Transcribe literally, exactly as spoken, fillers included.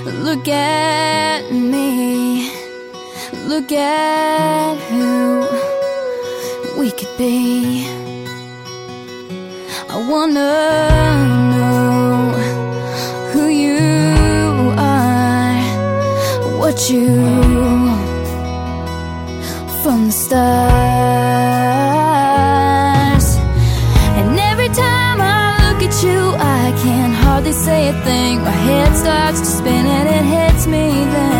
Look at me, look at who we could be. I wanna know who you are, what you from the stars. And every time I look at you, I can hardly say a thing. My head starts to spin and it hits me then.